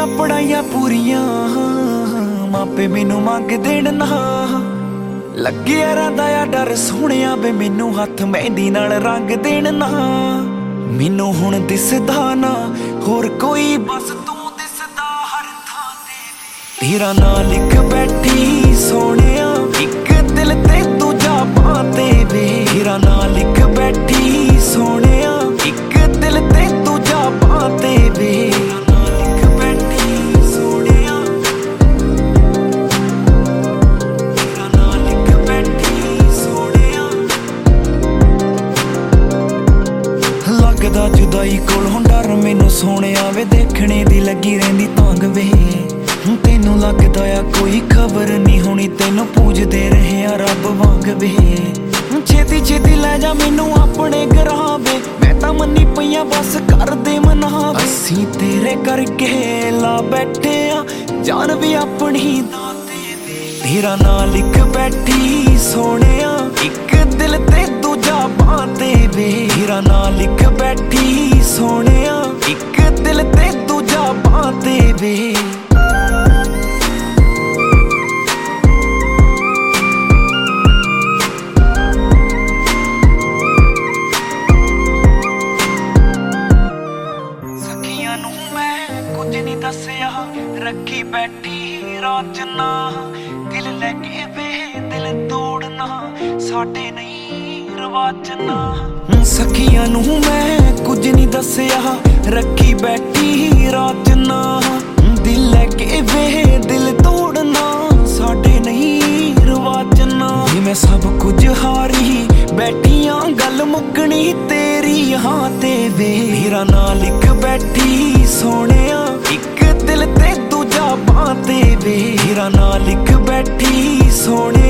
ਕੀਤੀਆਂ ਪੜਾਈਆਂ ਪੂਰੀਆਂ ਮਾਪੇ ਮੈਨੂੰ ਮੰਗ ਦੇਣ ਨਾ ਲੱਗਿਆ ਰਹਿੰਦਾ ਆ ਡਰ ਸੋਹਣਿਆ ਵੇ ਮੈਨੂੰ ਹੱਥ ਮਹਿੰਦੀ ਨਾਲ ਰੰਗ ਦੇਣ ਨਾ ਮੈਨੂੰ ਹੁਣ ਦਿਸਦਾ ਨਾ ਹੋਰ ਕੋਈ ਬਸ ਤੂੰ ਦਿਸਦਾ ਹਰ ਥਾਂ ਤੇ ਤੇਰਾ ਨਾਂ ਲਿਖ ਬੈਠੀ ਸੋਹਣਿਆ ਇੱਕ ਦਿਲ ਤੇ ਦੂਜਾ ਬਾਂ ਤੇ ਵੇ ਤੇਰਾ ਨਾਂ ਲਿਖ ਬੈਠੀ ਸੋਹਣਿਆ ਇੱਕ ਦਿਲ ਤੇ ਦੂਜਾ ਬਾਂ ਤੇ ਵੇ ਲੱਗਦਾ ਜੁਦਾਈ ਕੋਲੋਂ ਡਰ ਮੈਨੂੰ ਸੋਹਣਿਆ ਵੇ ਦੇਖਣੇ ਦੀ ਲੱਗੀ ਰਹਿੰਦੀ ਤਾਂਗ ਵੇ ਤੈਨੂੰ ਲੱਗਦਾ ਆ ਕੋਈ ਖਬਰ ਨਹੀਂ ਹੋਣੀ ਤੈਨੂੰ ਪੂਜਦੇ ਰਹੇ ਆ ਰੱਬ ਵਾਂਗ ਵੇ ਛੇਤੀ ਛੇਤੀ ਲੈ ਜਾ ਮੈਨੂੰ ਆਪਣੇ ਘਰਾਂ ਵੇ ਮੈਂ ਤਾਂ ਮੰਨੀ ਪਈਆਂ ਬਸ ਕਰਦੇ ਮਨਾਵੇ ਅਸੀਂ ਤੇਰੇ ਕਰਕੇ ਲਾ ਬੈਠੇ ਆ ਜਾਨ ਵੀ ਆਪਣੀ ਦਾਤੇ ਵੇ ਤੇਰਾ ਨਾਂ ਲਿਖ ਬੈਠੀ ਸੋਹਣਿਆ ਇੱਕ ਦਿਲ ਤੇ ਦੂਜਾ ਬਾਂ ਤੇ ਵੇ ਤੇਰਾ ਨਾਂ ਲਿਖ ਬੈਠੀ ਸੋਹਣਿਆ ਇੱਕ ਦਿਲ ਤੇ ਦੂਜਾ ਬਾਂ ਤੇ ਵੇ ਸਖੀਆਂ ਨੂੰ ਮੈਂ ਕੁਝ ਨਹੀਂ ਦੱਸਿਆ ਰੱਖੀ ਬੈਠੀ ਰਾਜਨਾ ਦਿਲ ਲੈ ਕੇ ਵੇ ਦਿਲ ਤੋੜਨਾ ਸਾਡੇ ਨਹੀਂ ਰਵਾਜਨਾ ਸਖੀਆਂ ਨੂੰ ਮੈਂ ਕੁਝ ਨਹੀਂ ਦੱਸਿਆ ਰੱਖੀ ਬੈਠੀ ਰਾਜਨਾ ਦਿਲ ਲੈ ਕੇ ਵੇ ਦਿਲ ਤੋੜਨਾ ਸਾਡੇ ਨਹੀਂ ਰਵਾਜਨਾ ਮੈਂ ਸਭ ਕੁਝ ਹਾਰੀ ਬੈਠੀਆਂ ਗੱਲ ਮੁੱਕਣੀ ਤੇਰੀ ਹਾਂ ਤੇ ਵੇ ਤੇਰਾ ਨਾਂ ਲਿਖ ਬੈਠੀ ਸੋਹਣਿਆ ਇੱਕ ਦਿਲ ਤੇ ਦੂਜਾ ਬਾਂ ਤੇ ਵੇ ਤੇਰਾ ਨਾਂ ਲਿਖ ਬੈਠੀ ਸੋਹਣਿਆ